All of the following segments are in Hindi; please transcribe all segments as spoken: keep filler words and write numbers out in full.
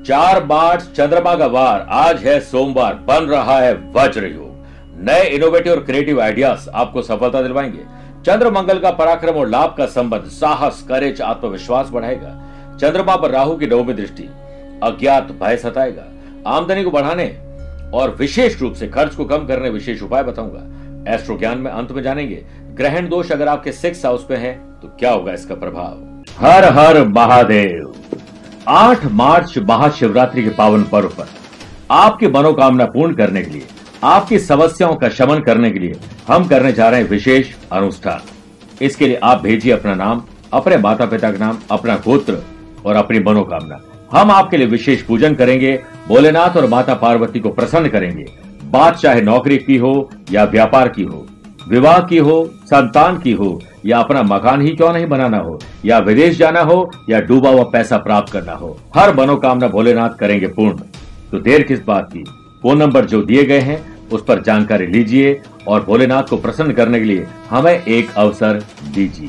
चार मार्च चंद्रमा का वार, आज है सोमवार, बन रहा है वज्र योग। नए इनोवेटिव और क्रिएटिव आइडियाज आपको सफलता दिलवाएंगे। चंद्र मंगल का पराक्रम और लाभ का संबंध साहस, करेज, आत्मविश्वास बढ़ाएगा। चंद्रमा पर राहु की नवमी दृष्टि अज्ञात भय सताएगा। आमदनी को बढ़ाने और विशेष रूप से खर्च को कम करने विशेष उपाय बताऊंगा। एस्ट्रो ज्ञान में अंत में जानेंगे ग्रहण दोष अगर आपके सिक्स हाउस पे है तो क्या होगा इसका प्रभाव। हर हर महादेव। आठ मार्च महाशिवरात्रि के पावन पर्व पर आपकी मनोकामना पूर्ण करने के लिए, आपकी समस्याओं का शमन करने के लिए हम करने जा रहे हैं विशेष अनुष्ठान। इसके लिए आप भेजिए अपना नाम, अपने माता पिता का नाम, अपना गोत्र और अपनी मनोकामना। हम आपके लिए विशेष पूजन करेंगे, भोलेनाथ और माता पार्वती को प्रसन्न करेंगे। बात चाहे नौकरी की हो या व्यापार की हो, विवाह की हो, संतान की हो, या अपना मकान ही क्यों नहीं बनाना हो, या विदेश जाना हो, या डूबा हुआ पैसा प्राप्त करना हो, हर मनोकामना भोलेनाथ करेंगे पूर्ण। तो देर किस बात की, फोन नंबर जो दिए गए हैं उस पर जानकारी लीजिए और भोलेनाथ को प्रसन्न करने के लिए हमें एक अवसर दीजिए।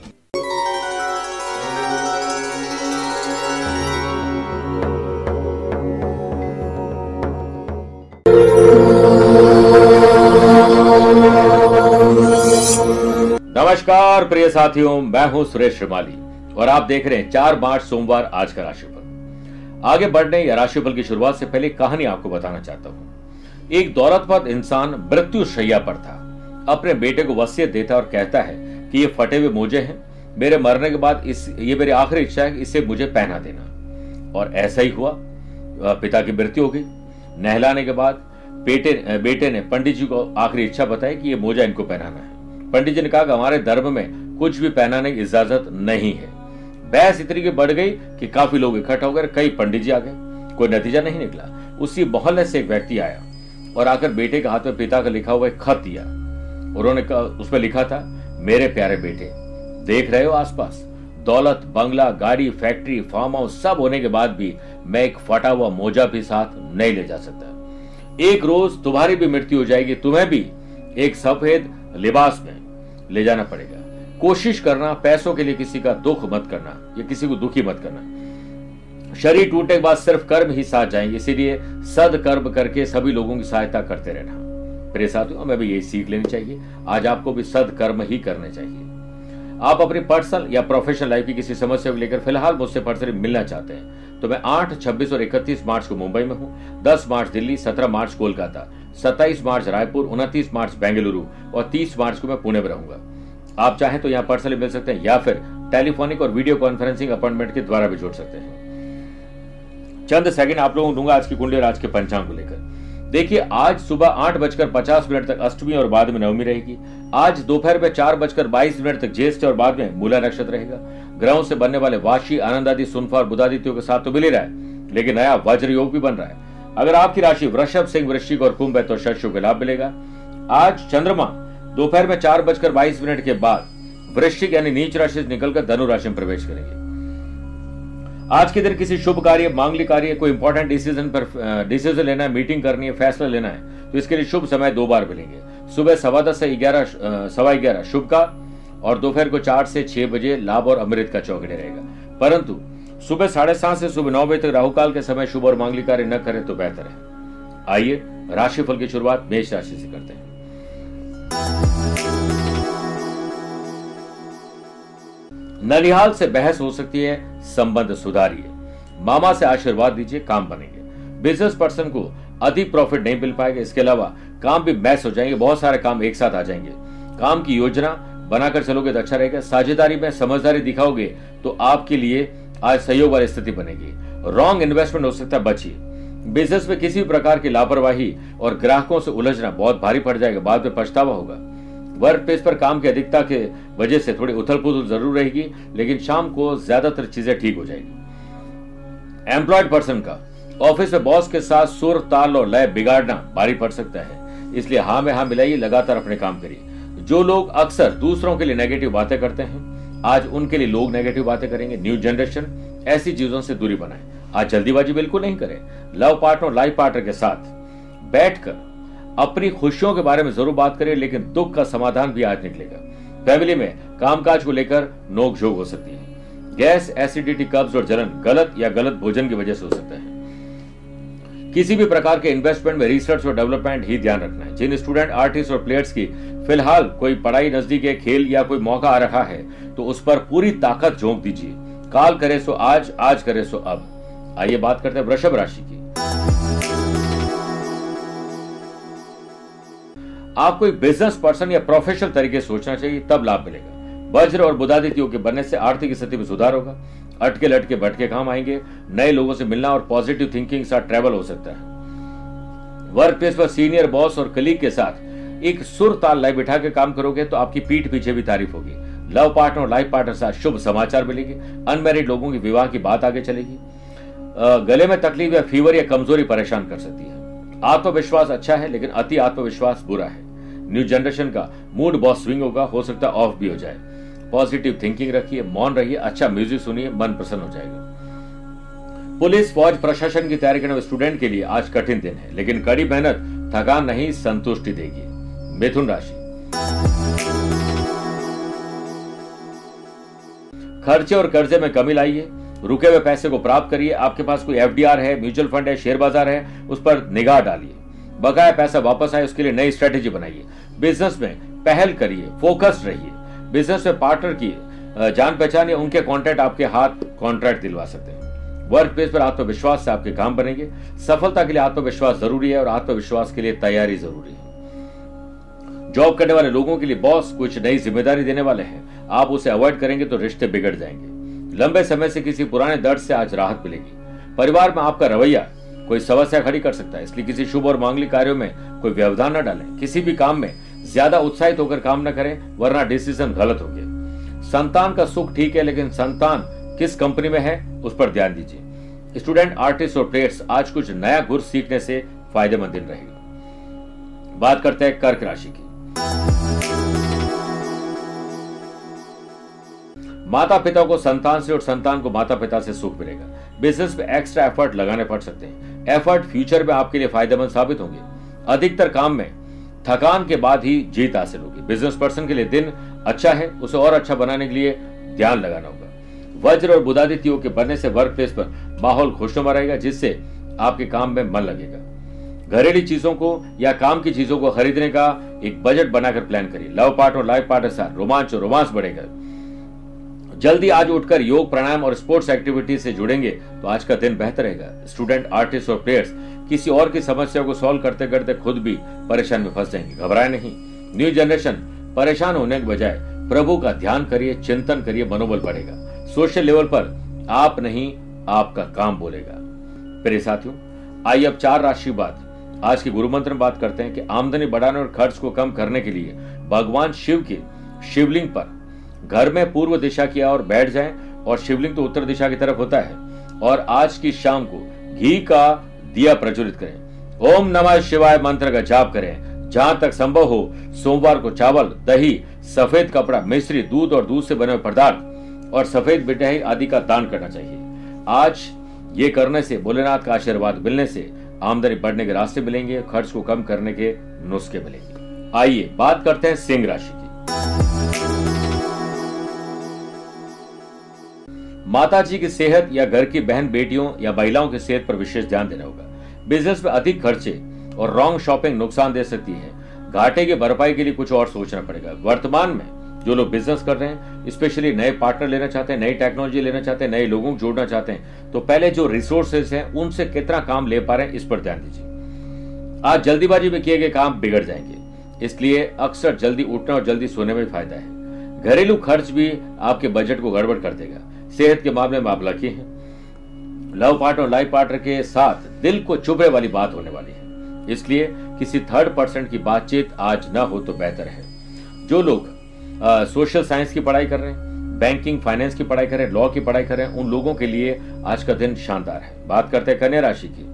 नमस्कार प्रिय साथियों, मैं हूं सुरेश श्रीमाली और आप देख रहे हैं चार मार्च सोमवार आज का राशिफल। आगे बढ़ने या राशिफल की शुरुआत से पहले कहानी आपको बताना चाहता हूं। एक दौलतमंद इंसान मृत्यु शैया पर था। अपने बेटे को वसीयत देता और कहता है कि ये फटे हुए मोजे हैं, मेरे मरने के बाद इस ये मेरी आखिरी इच्छा है कि इसे मुझे पहना देना। और ऐसा ही हुआ। पिता की मृत्यु हो गई। नहलाने के बाद बेटे बेटे ने पंडित जी को आखिरी इच्छा बताई कि ये मोजा इनको पहनाना है। पंडित जी ने कहा कि हमारे धर्म में कुछ भी पहनाने की इजाजत नहीं है। बहस इतनी की बढ़ गई कि काफी लोग इकट्ठा हो गए, कई पंडित जी आ गए, कोई नतीजा नहीं निकला। उसी मोहल्ले से एक व्यक्ति आया और आकर बेटे के हाथ में पिता का लिखा हुआ एक खत दिया। उन्होंने कहा, उसमें लिखा था, मेरे प्यारे बेटे, देख रहे हो आसपास दौलत, बंगला, गाड़ी, फैक्ट्री, फार्म हाउस सब होने के बाद भी मैं एक फटा हुआ मोजा भी साथ नहीं ले जा सकता। एक रोज तुम्हारी भी मृत्यु हो जाएगी, तुम्हें भी एक सफेद लिबास में ले जाना पड़ेगा। कोशिश करना पैसों के लिए किसी का दुख मत करना या किसी को दुखी मत करना। शरीर टूटने के बाद सिर्फ कर्म ही साथ जाएंगे, इसीलिए सदकर्म करके सभी लोगों की सहायता करते रहना। प्रिय साथियों, हमें भी यही सीख लेनी चाहिए। आज आपको भी सदकर्म ही करने चाहिए। आप अपनी पर्सनल या प्रोफेशनल लाइफ की किसी समस्या को लेकर फिलहाल मुझसे पर्सनली मिलना चाहते हैं तो मैं आठ, छब्बीस और इकतीस मार्च को मुंबई में हूं। दस मार्च दिल्ली, सत्रह मार्च कोलकाता, सत्ताईस मार्च रायपुर, उनतीस मार्च बेंगलुरु और तीस मार्च को मैं पुणे में रहूंगा। आप चाहें तो यहां पर्सनली मिल सकते हैं या फिर टेलीफोनिक और वीडियो कॉन्फ्रेंसिंग अपॉइंटमेंट के द्वारा भी जुड़ सकते हैं। चंद सेकंड आप लोगों को दूंगा आज की कुंडली और आज के पंचांग को लेकर। देखिए, आज सुबह आठ बजकर पचास मिनट तक अष्टमी और बाद में नवमी रहेगी। आज दोपहर में चार बजकर बाईस मिनट तक ज्येष्ठ और बाद में मूला नक्षत्र रहेगा। ग्रहों से बनने वाले वाशी, आनंद आदि, सुनफा और बुधादित्यों के साथ तो मिल ही रहा है, लेकिन नया वज्र योग भी बन रहा है। अगर आपकी राशि वृषभ, सिंह, वृश्चिक और कुंभ है तो शस्यों के लाभ मिलेगा। आज चंद्रमा दोपहर में चार बजकर बाईस मिनट के बाद वृश्चिक यानी नीच राशि से निकलकर धनु राशि में प्रवेश करेंगे। आज के दिन किसी शुभ कार्य, मांगलिक कार्य, कोई इंपॉर्टेंट डिसीजन पर डिसीजन लेना है, मीटिंग करनी है, फैसला लेना है तो इसके लिए शुभ समय दो बार मिलेंगे। सुबह सवा दस से ग्यारह सवा ग्यारह शुभ का और दोपहर को चार से छह बजे लाभ और अमृत का चौकड़े रहेगा। परंतु सुबह साढ़े सात से सुबह नौ बजे तक राहुकाल के समय शुभ और मांगलिक कार्य न करें तो बेहतर है। आइए राशिफल की शुरुआत मेष राशि से करते हैं। ननिहाल से बहस हो सकती है, संबंध सुधारिए। मामा से आशीर्वाद दीजिए, काम बनेंगे। बिजनेस पर्सन को अधिक प्रॉफिट नहीं मिल पाएगा, इसके अलावा काम भी मैस हो जाएंगे, बहुत सारे काम एक साथ आ जाएंगे। काम की योजना बनाकर चलोगे तो अच्छा रहेगा। साझेदारी में समझदारी दिखाओगे तो आपके लिए आज सहयोग वाली स्थिति बनेगी। रॉन्ग इन्वेस्टमेंट हो सकता है, बचिए। बिजनेस में किसी भी प्रकार की लापरवाही और ग्राहकों से उलझना बहुत भारी पड़ जाएगा, बाद में पछतावा होगा। वर्क प्लेस पर काम की अधिकता के वजह से थोड़ी उथल पुथल जरूर रहेगी, लेकिन शाम को ज्यादातर चीजें ठीक हो जाएगी। एम्प्लॉयड पर्सन का ऑफिस में बॉस के साथ सुर, ताल और लय बिगाड़ना भारी पड़ सकता है, इसलिए हाँ में हाँ मिलाइए, लगातार अपने काम करिए। जो लोग अक्सर दूसरों के लिए नेगेटिव बातें करते हैं, आज उनके लिए लोग नेगेटिव बातें करेंगे। न्यू जनरेशन ऐसी चीजों से दूरी बनाए। आज जल्दीबाजी बिल्कुल नहीं करें। लव पार्टनर, लाइफ पार्टनर के साथ बैठकर अपनी खुशियों के बारे में जरूर बात करें, लेकिन दुख का समाधान भी आज निकलेगा। फैमिली में कामकाज को लेकर नोक झोंक हो सकती है। गैस, एसिडिटी, कब्ज और जलन गलत या गलत भोजन की वजह से हो सकता है। किसी भी प्रकार के इन्वेस्टमेंट में रिसर्च और डेवलपमेंट ही ध्यान रखना है। जिन स्टूडेंट, आर्टिस्ट और प्लेयर्स की फिलहाल कोई पढ़ाई नजदीक है, खेल या कोई मौका आ रहा है, तो उस पर पूरी ताकत झोंक दीजिए। काल करे सो आज, आज करे सो अब। आइए बात करते हैं वृषभ राशि की। आपको एक बिजनेस पर्सन या प्रोफेशनल तरीके से सोचना चाहिए, तब लाभ मिलेगा। वज्र और बुधादित्य योग के बनने से आर्थिक स्थिति में सुधार होगा। अटके लटके भटके काम आएंगे। नए लोगों से मिलना और पॉजिटिव थिंकिंग के साथ ट्रैवल हो सकता है। वर्क प्लेस पर सीनियर बॉस और कलीग के साथ एक सुर ताल लय बिठा के काम करोगे तो आपकी पीठ पीछे भी तारीफ होगी। लव पार्टनर और लाइफ पार्टनर के साथ शुभ समाचार मिलेंगे। अनमैरिड लोगों की विवाह की बात आगे चलेगी। गले में तकलीफ या फीवर या कमजोरी परेशान कर सकती है। आत्मविश्वास अच्छा है, लेकिन अति आत्मविश्वास बुरा है। न्यू जनरेशन का मूड बहुत स्विंग होगा, हो सकता है ऑफ भी हो जाए। पॉजिटिव थिंकिंग रखिए, मौन रहिए, अच्छा म्यूजिक सुनिए, मन प्रसन्न हो जाएगा। पुलिस, फौज, प्रशासन की तैयारी करने वाले स्टूडेंट के लिए आज कठिन दिन है, लेकिन कड़ी मेहनत थकान नहीं, संतुष्टि देगी। मिथुन राशि। खर्चे और कर्जे में कमी लाइए। रुके हुए पैसे को प्राप्त करिए। आपके पास कोई एफडीआर है, म्यूचुअल फंड है, शेयर बाजार है, उस पर निगाह डालिए। बकाया पैसा वापस आए, उसके लिए नई स्ट्रेटेजी बनाइए। बिजनेस में पहल करिए, फोकस्ड रहिए। बिजनेस में पार्टनर की जान पहचान या उनके कॉन्ट्रैक्ट आपके हाथ कॉन्ट्रैक्ट दिलवा सकते हैं। वर्क प्लेस पर आत्मविश्वास से आपके काम बनेंगे। सफलता के लिए आत्मविश्वास जरूरी है और आत्मविश्वास के लिए तैयारी जरूरी है। जॉब करने वाले लोगों के लिए बॉस कुछ नई जिम्मेदारी देने वाले हैं, आप उसे अवॉइड करेंगे तो रिश्ते बिगड़ जाएंगे। लंबे समय से किसी पुराने दर्द से आज राहत मिलेगी। परिवार में आपका रवैया कोई समस्या खड़ी कर सकता है, इसलिए किसी शुभ और मांगलिक कार्यों में कोई व्यवधान न डालें। किसी भी काम में ज्यादा उत्साहित होकर काम न करें, वरना डिसीजन गलत होंगे। संतान का सुख ठीक है, लेकिन संतान किस कंपनी में है उस पर ध्यान दीजिए। स्टूडेंट, आर्टिस्ट और प्लेयर्स आज कुछ नया गुर सीखने से फायदेमंद दिन रहेगा। बात करते हैं कर्क राशि की। माता पिता को संतान से और संतान को माता पिता से सुख मिलेगा। बिजनेस में एक्स्ट्रा एफर्ट लगाने पड़ सकते हैं। एफर्ट फ्यूचर में आपके लिए फायदेमंद साबित होंगे। अधिकतर काम में थकान के बाद ही जीत हासिल होगी। बिजनेस पर्सन के लिए दिन अच्छा है, उसे और अच्छा बनाने के लिए ध्यान लगाना होगा। वज्र और बुधादित्य योग के बनने से वर्क प्लेस पर माहौल खुशनुमा रहेगा, जिससे आपके काम में मन लगेगा। घरेलू चीजों को या काम की चीजों को खरीदने का एक बजट बनाकर प्लान करिए। लव पार्टनर और लाइफ पार्टनर के साथ रोमांच और रोमांस बढ़ेगा। जल्दी आज उठकर योग, प्राणायाम और स्पोर्ट्स एक्टिविटी से जुड़ेंगे तो आज का दिन बेहतर रहेगा। स्टूडेंट, आर्टिस्ट और प्लेयर्स किसी और की समस्या को सॉल्व करते करते खुद भी परेशान में फंस जाएंगे। घबराए नहीं। न्यू जनरेशन, परेशान होने के बजाय प्रभु का ध्यान करिए, चिंतन करिए, मनोबल बढ़ेगा। सोशल लेवल पर आप नहीं, आपका काम बोलेगा। प्रिय साथियों, आइए अब चार राशि बाद आज के गुरु मंत्र में बात करते हैं कि आमदनी बढ़ाने और खर्च को कम करने के लिए भगवान शिव के शिवलिंग पर घर में पूर्व दिशा की ओर बैठ जाएं, और शिवलिंग तो उत्तर दिशा की तरफ होता है। और आज की शाम को घी का दिया प्रज्वलित करें। ओम नमः शिवाय मंत्र का जाप करें। जहां तक संभव हो सोमवार को चावल, दही, सफेद कपड़ा, मिश्री, दूध और दूध से बने हुए पदार्थ और सफेद मिठाई आदि का दान करना चाहिए। आज ये करने से, भोलेनाथ का आशीर्वाद मिलने से आमदनी बढ़ने के रास्ते मिलेंगे, खर्च को कम करने के नुस्खे मिलेंगे। आइए बात करते हैं सिंह राशि की। माता जी की सेहत या घर की बहन बेटियों या महिलाओं की सेहत पर विशेष ध्यान देना होगा। बिजनेस में अधिक खर्चे और रॉन्ग शॉपिंग नुकसान दे सकती है। घाटे की भरपाई के लिए कुछ और सोचना पड़ेगा। वर्तमान में जो लोग बिजनेस कर रहे हैं, स्पेशली नए पार्टनर लेना चाहते हैं, नई टेक्नोलॉजी लेना चाहते हैं, नए लोगों को जोड़ना चाहते हैं, तो पहले जो रिसोर्सेज हैं उनसे कितना काम ले पा रहे हैं इस पर ध्यान दीजिए। आज जल्दीबाजी में किए गए काम बिगड़ जाएंगे, इसलिए अक्सर जल्दी उठना और जल्दी सोने में फायदा है। घरेलू खर्च भी आपके बजट को गड़बड़ कर देगा। सेहत के मामले में आप लकी हैं। लव पार्टनर और लाइफ पार्टनर के साथ दिल को चुभने वाली बात होने वाली है, इसलिए किसी थर्ड पर्सन की बातचीत आज ना हो तो बेहतर है। जो लोग सोशल साइंस की पढ़ाई कर रहे हैं, बैंकिंग फाइनेंस की पढ़ाई कर रहे हैं, लॉ की पढ़ाई कर रहे हैं, उन लोगों के लिए आज का दिन शानदार है। बात करते हैं कन्या राशि की।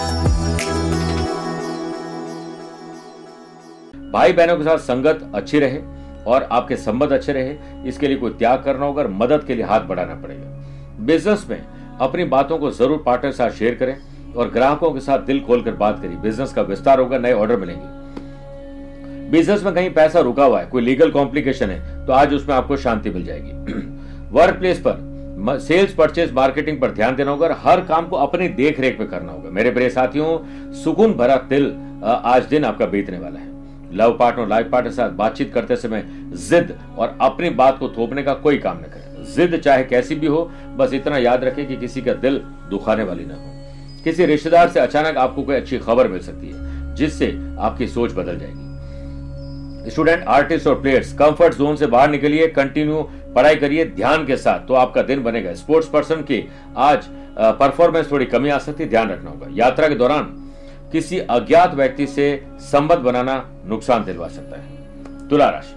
भाई बहनों के साथ संगत अच्छी रहे और आपके संबंध अच्छे रहे, इसके लिए कोई त्याग करना होगा और मदद के लिए हाथ बढ़ाना पड़ेगा। बिजनेस में अपनी बातों को जरूर पार्टनर के साथ शेयर करें और ग्राहकों के साथ दिल खोलकर बात करिए। बिजनेस का विस्तार होगा, नए ऑर्डर मिलेंगे। बिजनेस में कहीं पैसा रुका हुआ है, कोई लीगल कॉम्प्लिकेशन है, तो आज उसमें आपको शांति मिल जाएगी। वर्क प्लेस पर सेल्स, परचेज, मार्केटिंग पर ध्यान देना होगा और हर काम को अपनी देख रेख पे करना होगा। मेरे प्रिय साथियों, सुकून भरा दिल आज दिन आपका बीतने वाला है। लव पार्टनर, लाइफ पार्टनर के साथ बातचीत करते समय जिद और अपनी बात को थोपने का कोई काम न करें। जिद चाहे कैसी भी हो, बस इतना याद रखें कि किसी का दिल दुखाने वाली ना हो। किसी रिश्तेदार से अचानक आपको कोई अच्छी खबर मिल सकती है जिससे आपकी सोच बदल जाएगी। स्टूडेंट, आर्टिस्ट और प्लेयर्स कंफर्ट जोन से बाहर निकलिए, कंटिन्यू पढ़ाई करिए ध्यान के साथ, तो आपका दिन बनेगा। स्पोर्ट्स पर्सन की आज परफॉर्मेंस थोड़ी कमी आ सकती है, ध्यान रखना होगा। यात्रा के दौरान किसी अज्ञात व्यक्ति से संबंध बनाना नुकसान दिलवा सकता है। तुला राशि,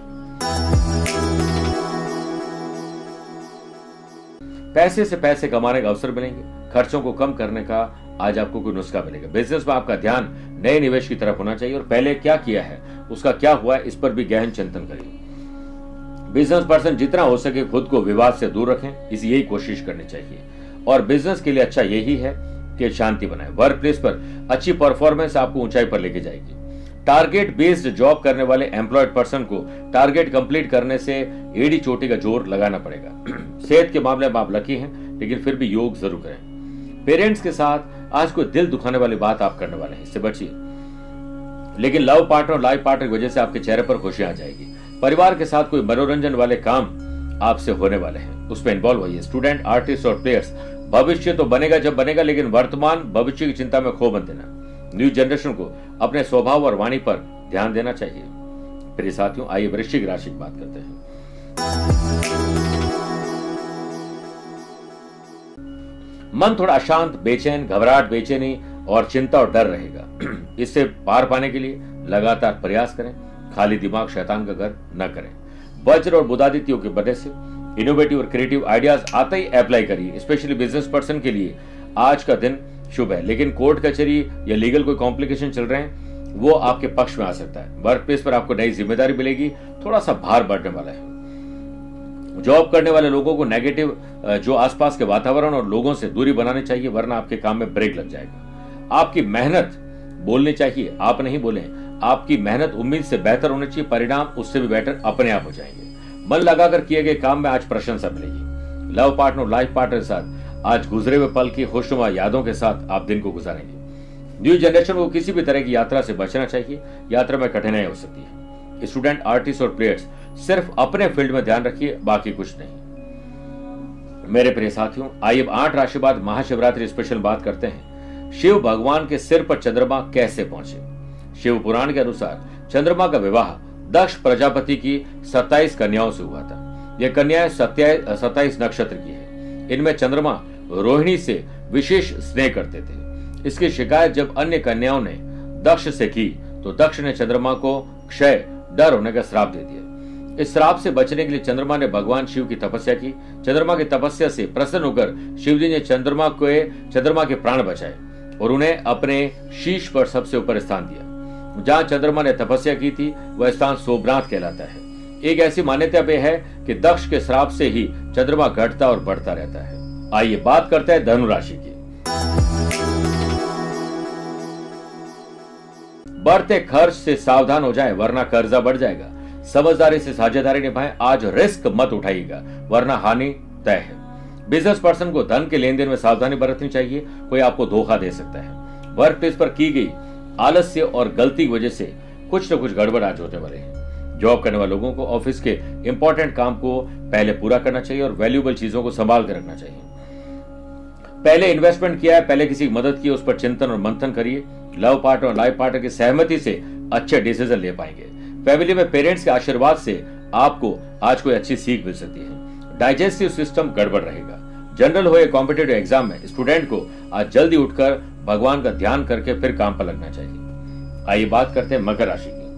पैसे से पैसे कमाने का अवसर मिलेंगे। खर्चों को कम करने का आज आपको कोई नुस्खा मिलेगा। बिजनेस में आपका ध्यान नए निवेश की तरफ होना चाहिए और पहले क्या किया है, उसका क्या हुआ है, इस पर भी गहन चिंतन करिए। बिजनेस पर्सन जितना हो सके खुद को विवाद से दूर रखें, इसी यही कोशिश करनी चाहिए। और बिजनेस के लिए अच्छा यही है कि शांति बनाए। वर्क प्लेस पर अच्छी परफॉर्मेंस आपको ऊंचाई पर लेके जाएगी। टारगेट बेस्ड जॉब करने वाले एम्प्लॉयड पर्सन को टारगेट कंप्लीट करने से एड़ी चोटी का जोर लगाना पड़ेगा। सेहत के मामले में आप लकी हैं, लेकिन फिर भी योग जरूर करें। पेरेंट्स के साथ आज कोई दिल दुखाने वाली बात आप करने वाले हैं, इससे बचिए। लेकिन लव पार्टनर और लाइफ पार्टनर की वजह से आपके चेहरे पर खुशियां आ जाएगी। परिवार के साथ कोई मनोरंजन वाले काम आपसे होने वाले हैं, उसमें इन्वॉल्व होइए। स्टूडेंट, आर्टिस्ट और प्लेयर्स, भविष्य तो बनेगा जब बनेगा, लेकिन वर्तमान भविष्य की चिंता में खो मत देना। न्यू जनरेशन को अपने स्वभाव और वाणी पर ध्यान देना चाहिए। प्रिय साथियों, आइए वृश्चिक राशि की बात करते हैं। मन थोड़ा अशांत, बेचैन, घबराहट, बेचैनी और चिंता और डर रहेगा। इससे पार पाने के लिए लगातार प्रयास करें। खाली दिमाग शैतान का घर न करें। वज्र और बुधादित्यों की वजह से इनोवेटिव और क्रिएटिव आइडियाज आते ही अप्लाई करिए। स्पेशली बिजनेस पर्सन के लिए आज का दिन शुभ है, लेकिन कोर्ट कचहरी या लीगल कोई कॉम्प्लिकेशन चल रहे हैं वो आपके पक्ष में आ सकता है। वर्क प्लेस पर आपको नई जिम्मेदारी मिलेगी, थोड़ा सा भार बढ़ने वाला है। जॉब करने वाले लोगों को नेगेटिव जो आसपास के वातावरण और लोगों से दूरी बनानी चाहिए, वरना आपके काम में ब्रेक लग जाएगा। आपकी मेहनत बोलनी चाहिए, आप नहीं बोले। आपकी मेहनत उम्मीद से बेहतर होनी चाहिए, परिणाम उससे भी बेहतर अपने आप हो जाएंगे। मन लगाकर किए गए काम में आज प्रशंसा मिलेगी। लव पार्टनर, लाइफ पार्टनर के साथ आज गुजरे हुए पल की खुशनुमा यादों के साथ आप दिन को गुजारेंगे। न्यू जनरेशन को किसी भी तरह की यात्रा से बचना चाहिए, यात्रा में कठिनाई हो सकती है। स्टूडेंट, आर्टिस्ट और प्लेयर्स सिर्फ अपने फील्ड में ध्यान रखिए, बाकी कुछ नहीं। मेरे प्रिय साथियों, आइए अब आठ राशि बाद महाशिवरात्रि स्पेशल बात करते हैं। शिव भगवान के सिर पर चंद्रमा कैसे पहुंचे। शिव पुराण के अनुसार चंद्रमा का विवाह दक्ष प्रजापति की सत्ताईस कन्याओं से हुआ था। यह कन्याएं सत्ताईस नक्षत्र की है। इनमें चंद्रमा रोहिणी से विशेष स्नेह करते थे। इसकी शिकायत जब अन्य कन्याओं ने दक्ष से की तो दक्ष ने चंद्रमा को क्षय, डर होने का श्राप दे दिया। इस श्राप से बचने के लिए चंद्रमा ने भगवान शिव की तपस्या की। चंद्रमा की तपस्या से प्रसन्न होकर शिवजी ने चंद्रमा को चंद्रमा के प्राण बचाए और उन्हें अपने शीश पर सबसे ऊपर स्थान दिया। जहां चंद्रमा ने तपस्या की थी वह स्थान सोमनाथ कहलाता है। एक ऐसी मान्यता भी है कि दक्ष के श्राप से ही चंद्रमा घटता और बढ़ता रहता है। आइए बात करते हैं धनु राशि की। बढ़ते खर्च से सावधान हो जाए, वरना कर्जा बढ़ जाएगा। समझदारी से साझेदारी निभाएं। आज रिस्क मत उठाइएगा, वरना हानि तय है। बिजनेस पर्सन को धन के लेन देन में सावधानी बरतनी चाहिए, कोई आपको धोखा दे सकता है। वर्क प्लेस पर की गई आलस्य और गलती की वजह से कुछ न कुछ गड़बड़ आज होने वाले हैं। जॉब करने वाले लोगों को ऑफिस के इंपॉर्टेंट काम को पहले पूरा करना चाहिए और वैल्यूएबल चीजों को संभाल कर रखना चाहिए। पहले इन्वेस्टमेंट किया है, पहले किसी की मदद की, उस पर चिंतन और मंथन करिए। लव पार्टनर और लाइफ पार्टनर की सहमति से अच्छे डिसीजन ले पाएंगे। फैमिली में पेरेंट्स के आशीर्वाद से आपको आज कोई अच्छी सीख मिल सकती है। डाइजेस्टिव सिस्टम गड़बड़ रहेगा। जनरल हो या कॉम्पिटेटिव एग्जाम में स्टूडेंट को आज जल्दी उठकर भगवान का ध्यान करके फिर काम पर लगना चाहिए। आइए बात करते हैं मकर राशि की।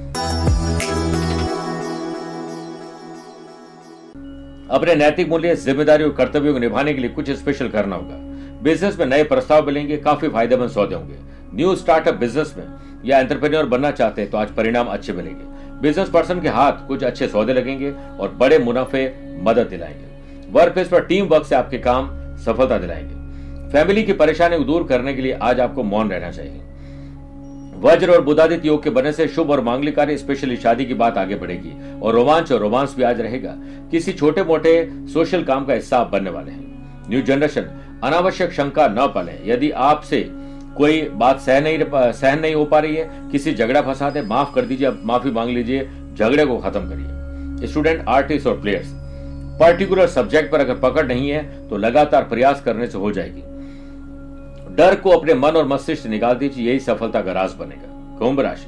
अपने नैतिक मूल्य, जिम्मेदारी और कर्तव्यों को निभाने के लिए कुछ स्पेशल करना होगा। बिजनेस में नए प्रस्ताव मिलेंगे, काफी फायदेमंद सौदे होंगे। न्यू स्टार्टअप बिजनेस में या एंटरप्रेन्योर बनना चाहते हैं तो आज परिणाम अच्छे मिलेंगे। बिजनेस पर्सन के हाथ कुछ अच्छे सौदे लगेंगे और बड़े मुनाफे मदद दिलाएंगे। वर्क प्लेस पर टीम वर्क से आपके काम सफलता दिलाएंगे। फैमिली की परेशानी को दूर करने के लिए आज आपको मौन रहना चाहिए। वज्र और बुधादित्य योग के बनने से शुभ और मांगलिक कार्य, स्पेशली शादी की बात आगे बढ़ेगी और रोमांच और रोमांस भी आज रहेगा। किसी छोटे मोटे सोशल काम का हिस्सा आप बनने वाले हैं। न्यू जनरेशन, अनावश्यक शंका न पालें। यदि आपसे कोई बात सह नहीं सहन नहीं हो पा रही है, किसी झगड़ा फसाद है, माफ कर दीजिए, माफी मांग लीजिए, झगड़े को खत्म करिए। स्टूडेंट, आर्टिस्ट और प्लेयर्स, पर्टिकुलर सब्जेक्ट पर अगर पकड़ नहीं है तो लगातार प्रयास करने से हो जाएगी। डर को अपने मन और मस्तिष्क से निकाल दीजिए, यही सफलता का राज बनेगा। कुंभ राशि,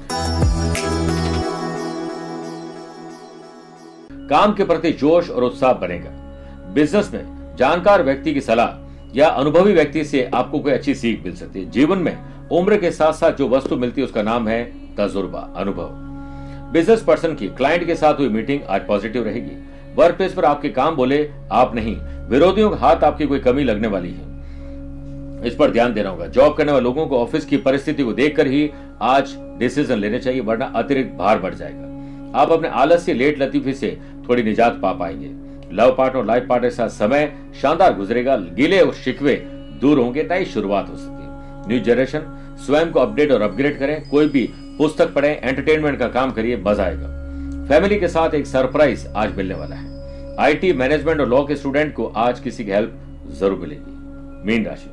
काम के प्रति जोश और उत्साह बनेगा। बिजनेस में जानकार व्यक्ति की सलाह या अनुभवी व्यक्ति से आपको कोई अच्छी सीख मिल सकती है। जीवन में उम्र के साथ साथ जो वस्तु मिलती है उसका नाम है तजुर्बा, अनुभव। बिजनेस पर्सन की क्लाइंट के साथ हुई मीटिंग आज पॉजिटिव रहेगी। वर्क प्लेस पर आपके काम बोले आप नहीं, विरोधियों के हाथ आपकी कोई कमी लगने वाली है, इस पर ध्यान देना होगा। जॉब करने वाले लोगों को ऑफिस की परिस्थिति को देखकर ही आज डिसीजन लेने चाहिए, वरना अतिरिक्त भार बढ़ जाएगा। आप अपने आलस्य लेट लतीफी से थोड़ी निजात पा पाएंगे। लव पार्टनर और लाइफ पार्टनर के साथ समय शानदार गुजरेगा। गिले और शिकवे दूर होंगे, नई शुरुआत हो सकती है। न्यू जनरेशन, स्वयं को अपडेट और अपग्रेड करें। कोई भी पुस्तक पढ़ें, एंटरटेनमेंट का काम करिए, मजा आएगा। फैमिली के साथ एक सरप्राइज आज मिलने वाला है। आईटी, मैनेजमेंट और लॉ के स्टूडेंट को आज किसी की हेल्प जरूर मिलेगी। मीन राशि,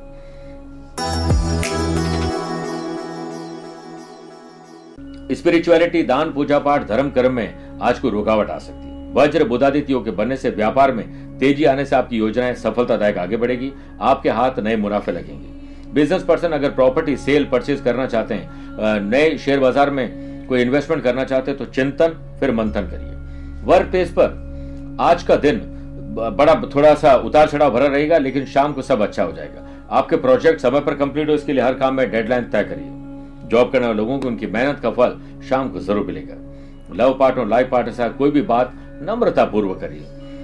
स्पिरिचुअलिटी, दान, पूजा पाठ, धर्म कर्म में आज कोई रुकावट आ सकती है। वज्र बुधादित्य योग के बनने से व्यापार में तेजी आने से आपकी योजनाएं सफलतादायक आगे बढ़ेगी। आपके हाथ नए मुनाफे लगेंगे। बिजनेस पर्सन अगर प्रॉपर्टी सेल परचेज करना चाहते हैं, नए शेयर बाजार में कोई इन्वेस्टमेंट करना चाहते हैं तो चिंतन फिर मंथन करिए। वर्क प्लेस पर आज का दिन बड़ा थोड़ा सा उतार चढ़ाव भरा रहेगा, लेकिन शाम को सब अच्छा हो जाएगा। आपके प्रोजेक्ट समय पर कंप्लीट हो, इसके लिए हर काम में डेडलाइन तय करिए। जॉब करने वाले लोगों को उनकी मेहनत का फल शाम को जरूर मिलेगा। लव पार्टनर, लाइफ पार्टनर से कोई भी बात नम्रता पूर्वक करिए।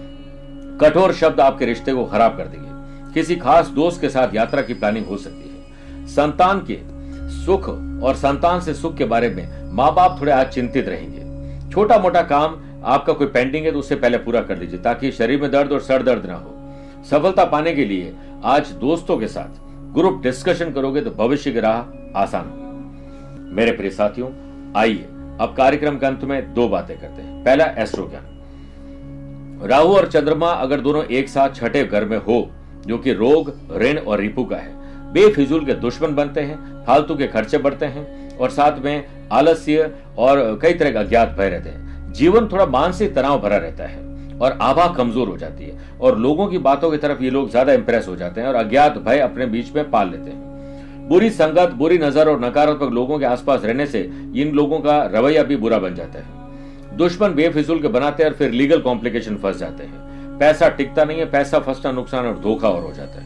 कठोर शब्द आपके रिश्ते को खराब कर देंगे। किसी खास दोस्त के साथ यात्रा की प्लानिंग हो सकती है। संतान के सुख और संतान से सुख के बारे में माँ बाप थोड़े आज चिंतित रहेंगे। छोटा मोटा काम आपका कोई पेंडिंग है तो उससे पहले पूरा कर लीजिए, ताकि शरीर में दर्द और सर दर्द ना हो। सफलता पाने के लिए आज दोस्तों के साथ ग्रुप डिस्कशन करोगे तो भविष्य की राह आसान होगी। मेरे प्रिय साथियों, आइए अब कार्यक्रम के अंत में दो बातें करते हैं। पहला, एस्ट्रो ज्ञान। राहु और चंद्रमा अगर दोनों एक साथ छठे घर में हो, जो कि रोग, ऋण और रिपु का है, बेफिजूल के दुश्मन बनते हैं, फालतू के खर्चे बढ़ते हैं और साथ में आलस्य और कई तरह के अज्ञात भय रहते हैं। जीवन थोड़ा मानसिक तनाव भरा रहता है और आभा कमजोर हो जाती है और लोगों की बातों की तरफ ये लोग ज्यादा इंप्रेस हो जाते हैं और अज्ञात भय अपने बीच में पाल लेते हैं। बुरी संगत, बुरी नजर और नकारात्मक लोगों के आसपास रहने से इन लोगों का रवैया भी बुरा बन जाता है। दुश्मन बेफिजूल के बनाते हैं और फिर लीगल कॉम्प्लिकेशन फंस जाते हैं। पैसा टिकता नहीं है, पैसा फंसना नुकसान और धोखा और हो जाता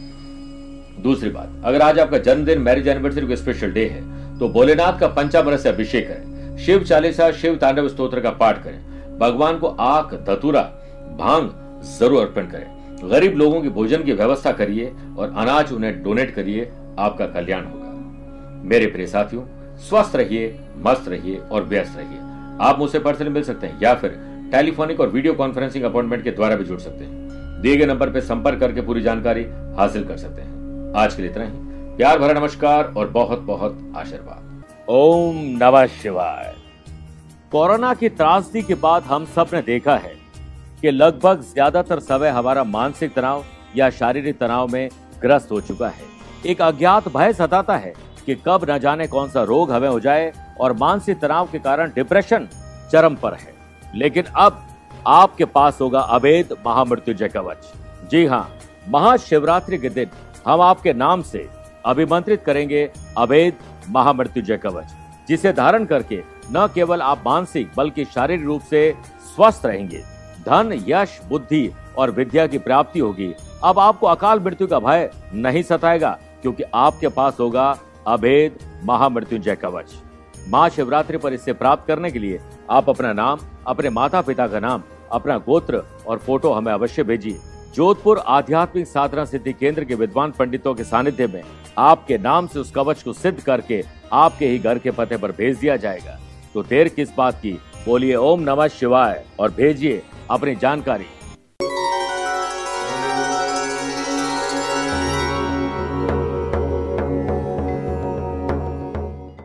है। दूसरी बात, अगर आज आपका जन्मदिन, मैरिज एनिवर्सरी का स्पेशल डे है तो भोलेनाथ का पंचामृत से अभिषेक करें। शिव चालीसा, शिव तांडव स्तोत्र का पाठ करें। भगवान को आक, धतूरा, भांग जरूर अर्पण करें। गरीब लोगों की भोजन की व्यवस्था करिए और अनाज उन्हें डोनेट करिए, आपका कल्याण होगा। मेरे प्रिय साथियों, स्वस्थ रहिए, मस्त रहिए और व्यस्त रहिए। आप मुझसे पर्सनली मिल सकते हैं या फिर टेलीफोनिक और वीडियो कॉन्फ्रेंसिंग अपॉइंटमेंट के द्वारा भी जुड़ सकते हैं। दिए गए नंबर पर संपर्क करके पूरी जानकारी हासिल कर सकते हैं। आज के लिए इतना ही। प्यार भरा नमस्कार और बहुत बहुत आशीर्वाद। ओम नमः शिवाय। कोरोना की त्रासदी के बाद हम सब ने देखा है कि लगभग ज्यादातर समय हमारा मानसिक तनाव या शारीरिक तनाव में ग्रस्त हो चुका है। एक अज्ञात भय सताता है कि कब न जाने कौन सा रोग हमें हो जाए और मानसिक तनाव के कारण डिप्रेशन चरम पर है। लेकिन अब आपके पास होगा अभेद महामृत्युंजय कवच। जी हाँ, महाशिवरात्रि के दिन हम आपके नाम से अभिमंत्रित करेंगे अभेद महामृत्युंजय कवच, जिसे धारण करके न केवल आप मानसिक बल्कि शारीरिक रूप से स्वस्थ रहेंगे। धन, यश, बुद्धि और विद्या की प्राप्ति होगी। अब आपको अकाल मृत्यु का भय नहीं सताएगा, क्योंकि आपके पास होगा अभेद महामृत्युंजय कवच। महाशिवरात्रि पर इसे प्राप्त करने के लिए आप अपना नाम, अपने माता पिता का नाम, अपना गोत्र और फोटो हमें अवश्य भेजिए। जोधपुर आध्यात्मिक साधना सिद्धि केंद्र के विद्वान पंडितों के सानिध्य में आपके नाम से उस कवच को सिद्ध करके आपके ही घर के पते पर भेज दिया जाएगा। तो देर किस बात की, बोलिए ओम नमः शिवाय और भेजिए अपनी जानकारी।